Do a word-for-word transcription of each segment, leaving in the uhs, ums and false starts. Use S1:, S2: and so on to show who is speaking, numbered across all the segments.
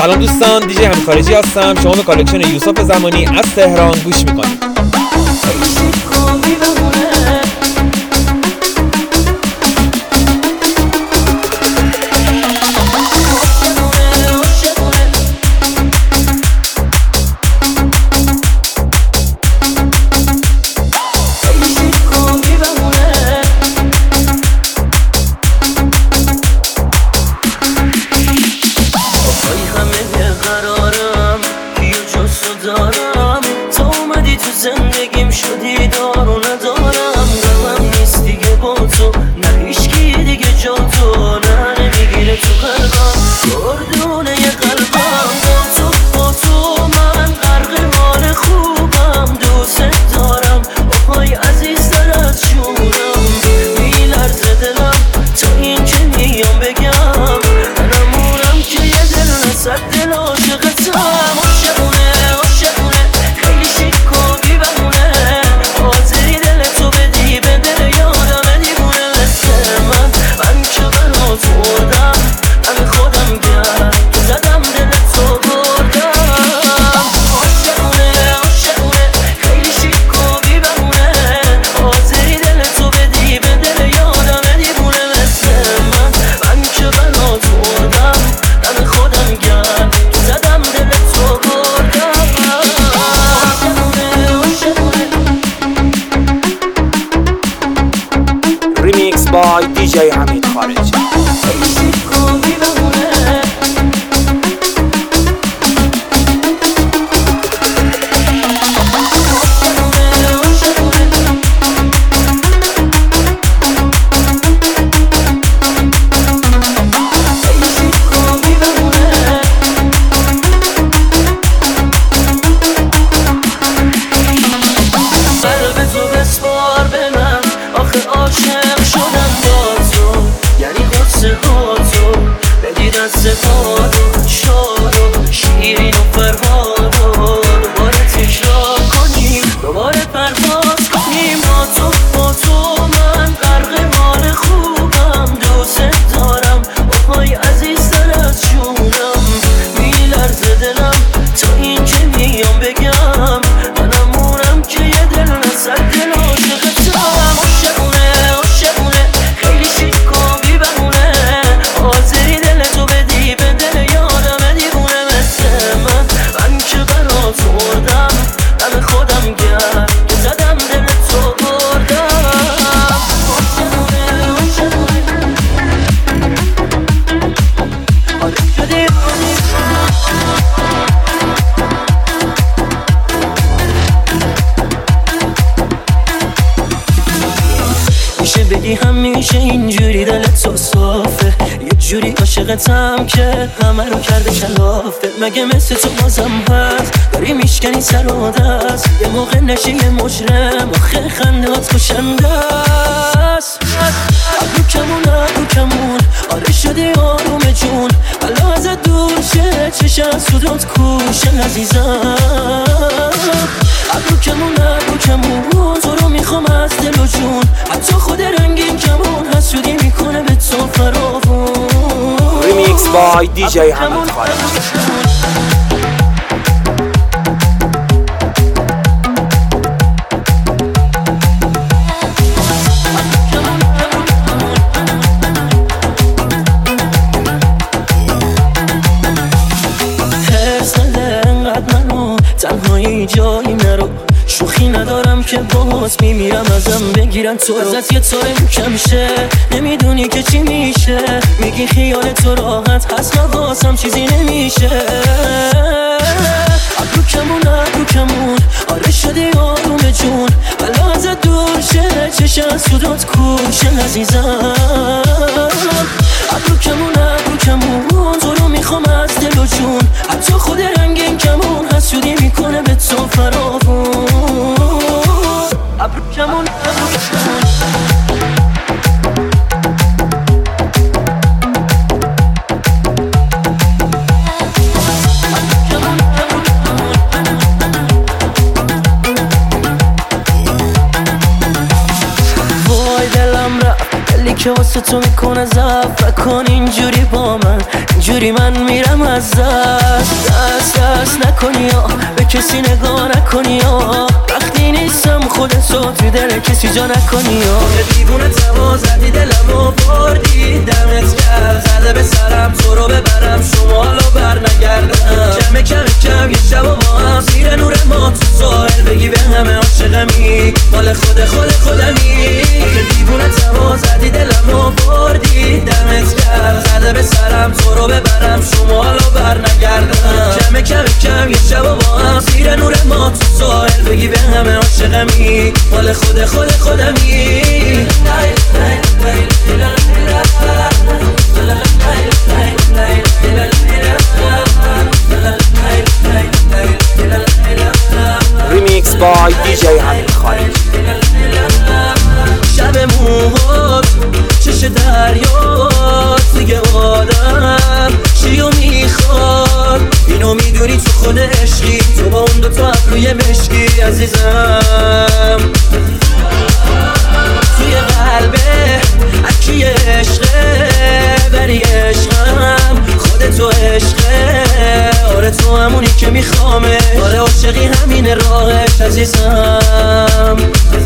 S1: سلام دوستان، دیجی همین خارجی هستم. شما به کالکشن یوسف زمانی از تهران گوش میکنید.
S2: زندگیم شدی دار و ندارم، قلبم نیست دیگه با تو، نه هیچکی دیگه جا تو، نه نمیگیره تو قلبم گردونه یه قلبم. با تو با تو من غرق حال خوبم، دوست دارم آهای عزیز در از جونم، میلرزه دلم تا این که میام بگم، منمونم که یه دل نصد دل عاشقتم. عاشقونه عاشقونه خیلی شیک و بی‌بهونه، حاضری دل تو بدی به دل یادم دیوونه مثل من. من که برات مردم من خودم گرد که زدم دل تو بردم. عاشقونه عاشقونه خیلی شیک و بی‌بهونه، حاضری دل تو بدی به دل یادم دیوونه مثل من. من که برات مردم من خودم گرد که زدم دل تو بردم.
S1: ریمیکس بای دیجی حمید خارجی.
S2: عاشق شدم با تو، یعنی قصه ها تو بدی دست پادو، شاد و شیرین و فرهاد و دوباره تکرار کنیم، دوباره پرواز کنیم. با تو با تو من غرق حال خوبم، دوست دارم آهای عزیز در از جونم، میلرزه دلم تا این که میام بگم، منمونم که یه دل نصد دل عاشقتم. بگی همیشه اینجوری دلت تو صافه، یه جوری عاشقتم که همه رو کرده کلافه. مگه مثل تو بازم هست داری میشکنی سر و دست، یه موقع نشی یه مجرم آخه خندهات کشنده است. ابرو کمون ابرو کمون آره شدی آروم جون، بلا ازت دور شه چشم سودات کوشن عزیزم. ابرو کمون ابرو کمون تو رو میخوام از دل و جون، حتی خود رنگین کمون حسودی میکنه به تو فراوون.
S1: ریمیکس بای دیجی حمید خارجی.
S2: تنهایی جایی نرو، شوخی ندارم که باز میمیرم ازم بگیرن تو رو. ازت یه طوره کم شه نمیدونی که چی میشه، میگی خیال تو راحت هست واسم چیزی نمیشه. ابرو کمون ابرو کمون آره شدی آروم جون، بلا ازت دور شه چشم سودات کوشن عزیزم. ابرو کمون ابرو کمون تو رو میخوام از دل و جون، حتی خود رنگین کمون حسودی میکنه به تو فراوون. ابرو کمون ابرو کمون وای دلم رفت دلی که واسه تو میکنه ضعف، نکن اینجوری با من، اینجوری من میرم از دست. دست دست نکنی یا به کسی نگاه نکنی یا وقتی نیستم خودتو تو دل کسی جا نکنی یا دیوونه توا زدی دلمو بردی، دمت کرد زده به سرم تو رو ببرم شمالو بر نگردم. کم کم کم یه شب و با هم زیر نور ما تو ساحل بگی به همه عاشقمی، مال خود خود خودمی. دیوونه توا زدی دلمو بردی، دمت کرد زده به سرم تو رو ببرم شمالو بر نگردم. کم کم کم یه شب و با هم زیر نور ما تو ساحل بگی به همه عاشقمی، مال خود خود خودمی.
S1: ریمیکس بای دی جی حمید خارجی.
S2: شب موهات چش دریات دیگه آدم چیو میخواد، اینو میدونی تو خود عشقی، تو با اون دوتا ابروی مشکی عزیزم. توی قلبه اکی عشقه بری عشقم، خودتو عشقه، آره تو همونی که میخوامه، آره عاشقی همین راهش عزیزم.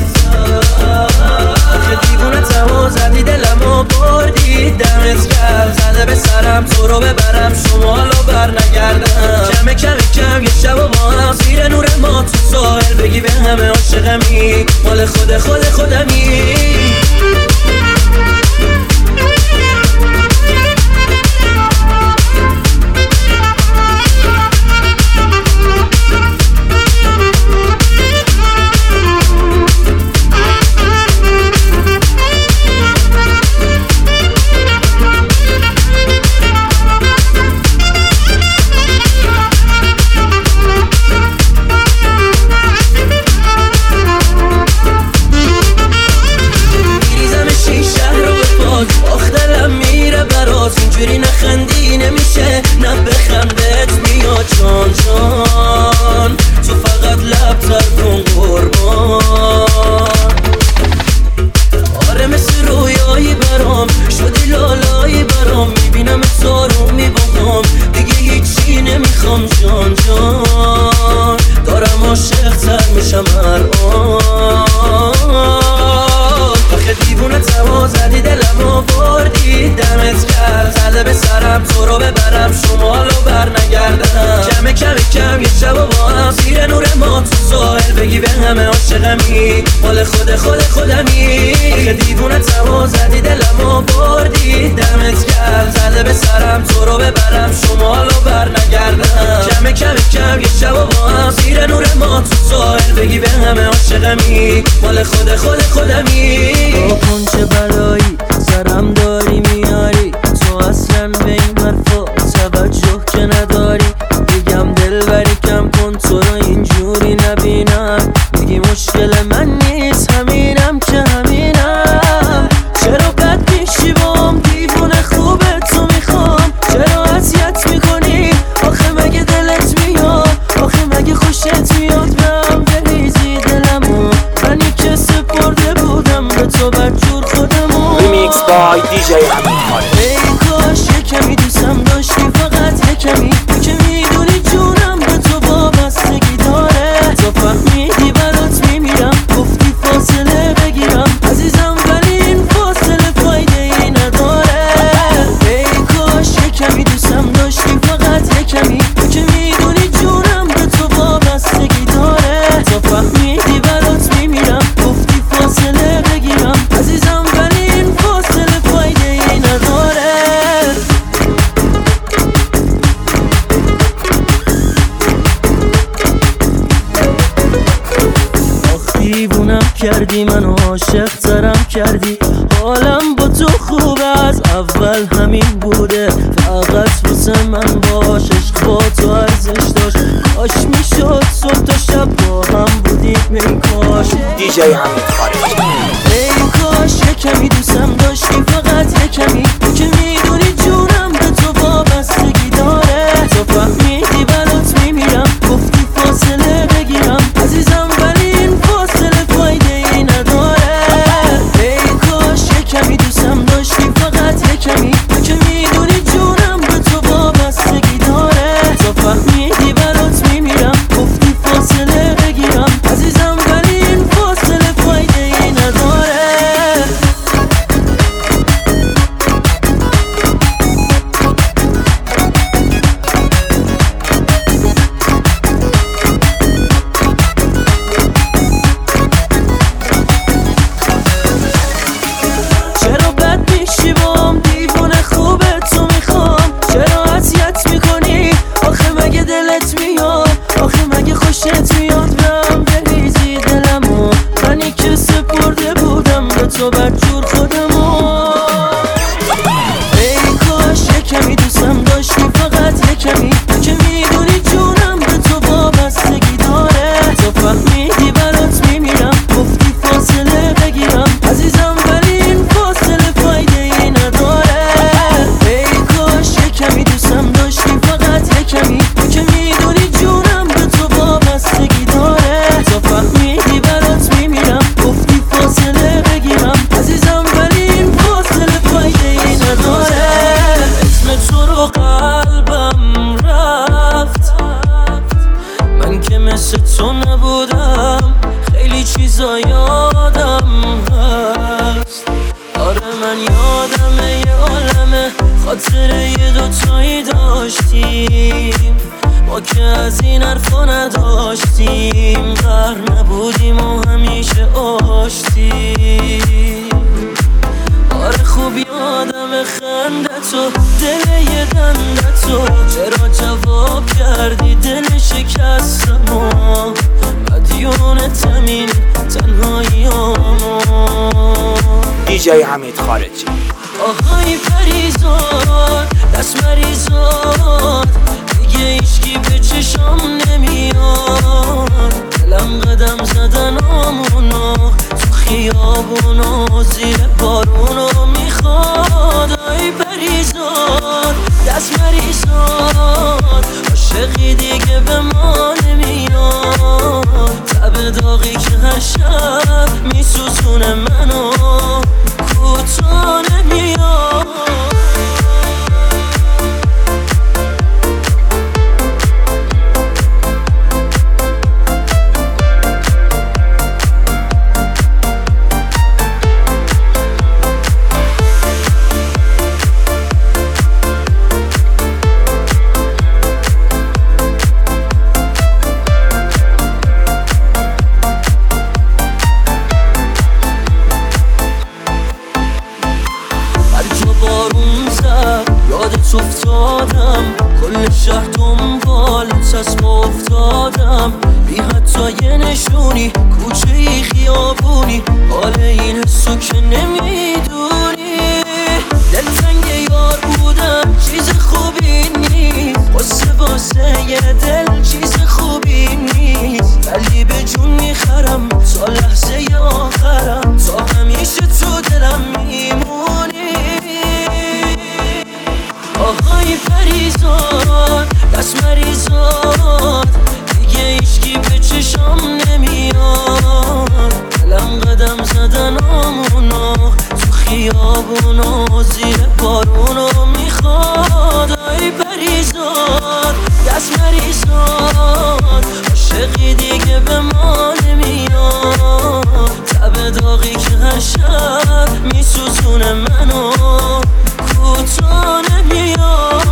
S2: که دیوونه تمام زدی دلمو بردی، دمت کرد زده به سرم تو رو ببرم شمالو بر نگردم. کم کم کم یه شب و با هم زیر نور ما تو ساحل بگی به همه عاشقمی، مال خود خود خودمی. اینجوری نخندی نمیشه، نه بخندت میاد جان جان، تو فقط لب تر کن قربان. آره مثل رویایی برام شدی لالایی برام، میبینم تو میباهم دیگه هیچی نمیخوام جان جان، دارم عاشق تر میشم هر آن. آخه دیوونه تمام زدی دلمو بردی، دمت کرد زده به سرم تو رو ببرم شمالو بر نگردم. کم کم کم یه شب و با هم زیر نور ما تو ساحل بگی به همه عاشقمی، مال خود خود خودمی. آخه دیوونه تمام زدی دلمو بردی، دمت کرد زده به سرم تو رو ببرم شمالو بر نگردم. کم کم کم یه شب و با هم زیر نور ما تو ساحل بگی به همه عاشقمی، مال خود خود خودمی. کن چه بلایی سرم داری میاری، تو اصلا به این حرفا توجه که نداری. میگم دلبری کم کن تو رو اینجوری نبینم، میگی مشکل من نیست همینم که همینم. چرا بد میشی بام دیوونه خوبه تو میخوام، چرا اذیت میکنی آخه مگه دلت میاد، آخه مگه خوشت میاد بهم بریزی دلمو، منی که سپرده بودم به تو بدجور خودمو.
S1: ریمیکس بای دی جی حمید خارجی.
S2: ای کاش یه کمی دوستم داشتی، فقط یه کمی، که میدونی جونم به تو وابستگی داره. تو فهمیدی برات میمیرم، گفتی فاصله بگیرم عزیزم، ولی این فاصله فایده ای نداره. ای کاش یه کمی دوستم داشتی، فقط یه کمی، که میدونی جونم به تو وابستگی داره. تو فهمیدی برات میمیرم، گفتی فاصله بگیرم عزیزم، ولی این فاصله فایده ای نداره. آخ دیوونم کردی منو، عاشق ترم کردی، حالم با تو خوب از اول همین بوده، فقط واسه من باش، عشق با تو ارزش داشت. کاش میشد صبح تا شب با هم بودیم، ای کاش.
S1: دی جی حمید خارجی.
S2: ای کاش یه کمی دوستم داشتی، فقط یه کمی، که میدونی جونم به تو وابستگی داره. تو فهمیدی برات میمیرم، گفتی فاصله بگیرم عزیزم، ولی این فاصله فایده ای نداره. ای کاش یه کمی دوستم داشتی، خاطر یه دوتایی داشتیم ما که از این حرفا نداشتیم، غر نبودیم و همیشه آشتیم. آره خوب یادم خندتو، دل یه دندتو، چرا جواب کردی دل شکستمو، مدیونتم این تنهاییامو.
S3: دیجی حمید خارجی.
S2: آهای پریزاد دست مریزاد، دیگه ایشکی به چشم نمیاد، دلم قدم زدن آمونو تو خیابونو زیر بارونو میخواد. آی پریزاد دست مریزاد، عاشقی دیگه به ما نمیاد، تب داغی که هر شب میسوزونه منو کوتا نمیاد. یادت افتادم، کل شهر دنبالت چشم افتادم، بی حتی یه نشونی کوچه ای خیابونی، حال این حسو که نمیدونی. دلتنگ یار بودم چیز خوبی نیست، قصه واسه یه دل چیز خوبی نیست، ولی به جون میخرم تا لحظه آخرم، تا همیشه تو دلم میمونی. آهای پریزاد دست مریزاد، دیگه ایشکی به چشم نمیاد، دلم قدم زدن آمونو تو خیابونو زیر بارونو میخواد. آی پریزاد دست مریزاد، عاشقی دیگه به ما نمیاد، تب داغی که هر شب میسوزونه منو کوتا نمیاد.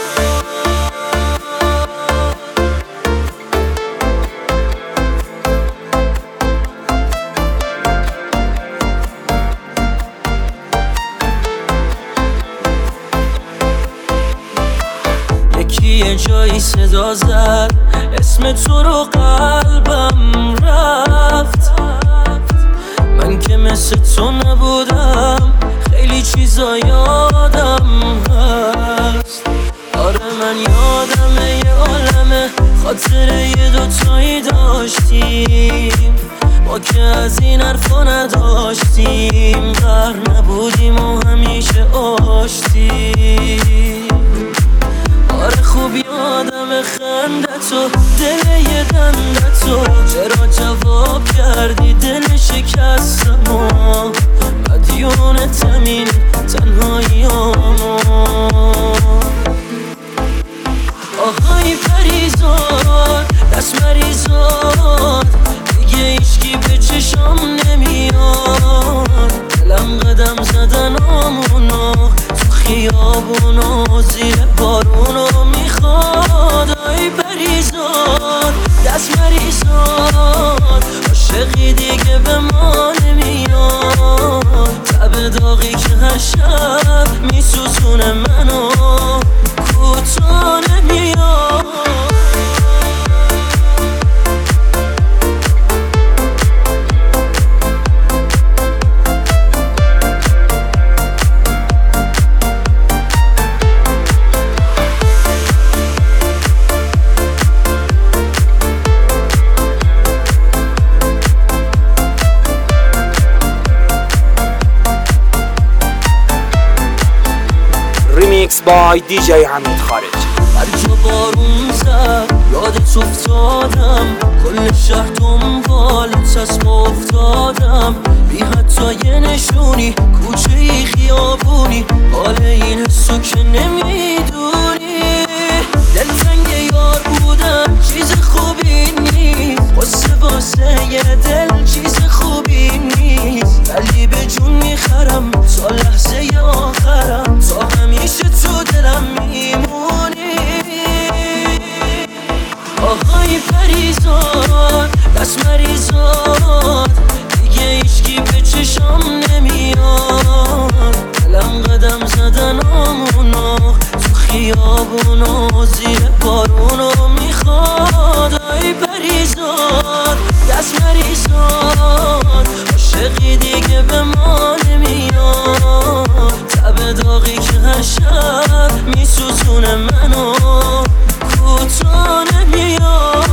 S2: یکی یه جایی صدا زد اسم تو رو، قلبم رفت. من که مثل تو نبودم، خیلی چیزا یادم هست. آره من یادمه یه عالمه، خاطر یه دوتایی داشتیم ما که از این حرفا نداشتیم، غر نبودیم و همیشه آشتیم. آره خوب یادم خندتو، دل یه دندتو، چرا جواب کردی دل شکستمو، مدیونتم این تنهاییامو. آهای پریزاد دست مریزاد، دیگه ایشکی به چشم نمیاد، دلم قدم زدن آمونو تو خیابونو زیر بارونو میخواد. آی پریزاد دست مریزاد، عاشقی دیگه به ما نمیاد، تب داغی که هر شب میسوزونه منو کوتا نمیاد.
S3: ریمیکس بای دیجی حمید خارجی.
S2: هر جا بارون زد یادت افتادم، کل شهر دنبالت چشم افتادم، بی حتی یه نشونی کوچه ای خیابونی، حال این حسو که نمیدونی. دلتنگ یار بودم چیز خوبی نیست، قصه واسه یه دل چیز خوبی نیست، ولی به جون میخرم تا لحظه آخرم، تا همیشه تو که هر شب میسوزونه منو کوتاه نمیاد.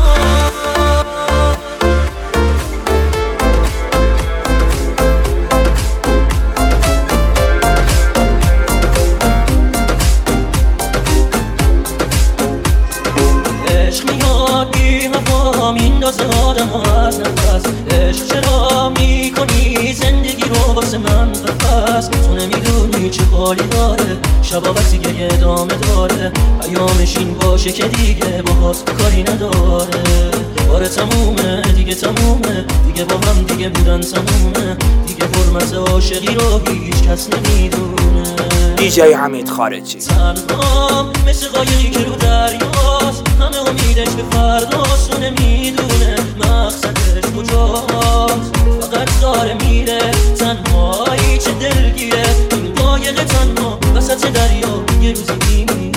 S2: عشق میاد بی هوا میندازه آدم از نفس. عشق چرا میکنی زندگی رو واسه من بفس؟ تو نمیدونی چه حالی داره شبا وقتی که ادامه داره. پیامش این باشه که دیگه باهات کاری نداره. آره تمومه دیگه تمومه دیگه با هم دیگه بودن تمومه دیگه حرمت عاشقی رو هیچ کس نمیدونه.
S3: دیجی حمید خارجی.
S2: تنهام مثل قایقی که رو دریاست، همه امیدش به فرداست و نمیدونه مقصدش کجاست. فقط داره میره تنهایی چه دلگیره این قایق تنها وسط دریا یه روزی میمیره.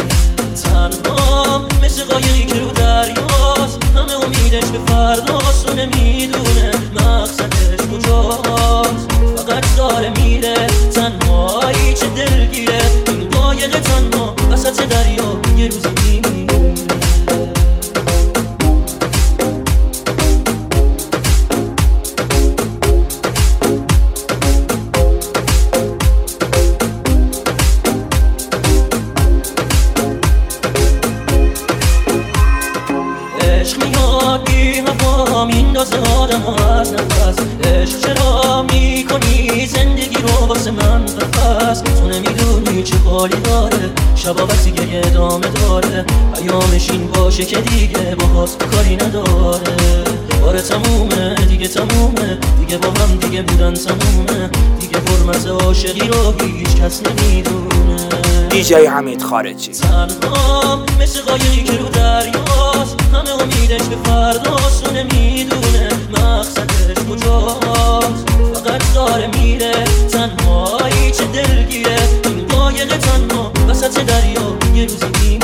S2: تنهام مثل قایقی که رو دریاست، همه امیدش به فرداست و نمیدونه مقصدش کجاست. فقط داره میره تنهایی چه دلگیره این قایق تنها وسط دریا یه روزی میمیره. عشق میاد بی هوا میندازه آدم از نفس. عشق چرا میکنی زندگی رو واسه من بفس؟ تو نمیدونی چه حالی داره شبا وقتی که ادامه داره. پیامش این باشه که دیگه باهات کاری نداره. آره تمومه دیگه تمومه دیگه با هم دیگه بودن تمومه دیگه حرمت عاشقی رو هیچ کس نمیدونه.
S3: دیجی حمید خارجی.
S2: تنهام مثل قایقی که رو دریاست، همه امیدش به فرداست و نمیدونه مقصدش کجاست. فقط داره میره تنهایی چه دلگیره این قایق تنها وسط دریا یه روزی میمیره.